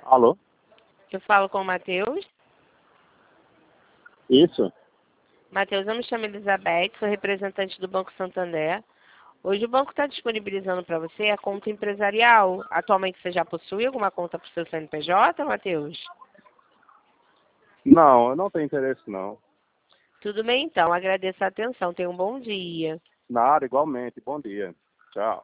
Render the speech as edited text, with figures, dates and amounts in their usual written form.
Alô? Eu falo com o Matheus. Isso? Matheus, eu me chamo Elizabeth, sou representante do Banco Santander. Hoje o banco está disponibilizando para você a conta empresarial. Atualmente você já possui alguma conta para o seu CNPJ, Matheus? Não, eu não tenho interesse não. Tudo bem então, agradeço a atenção. Tenha um bom dia. Nada, igualmente. Bom dia. Tchau.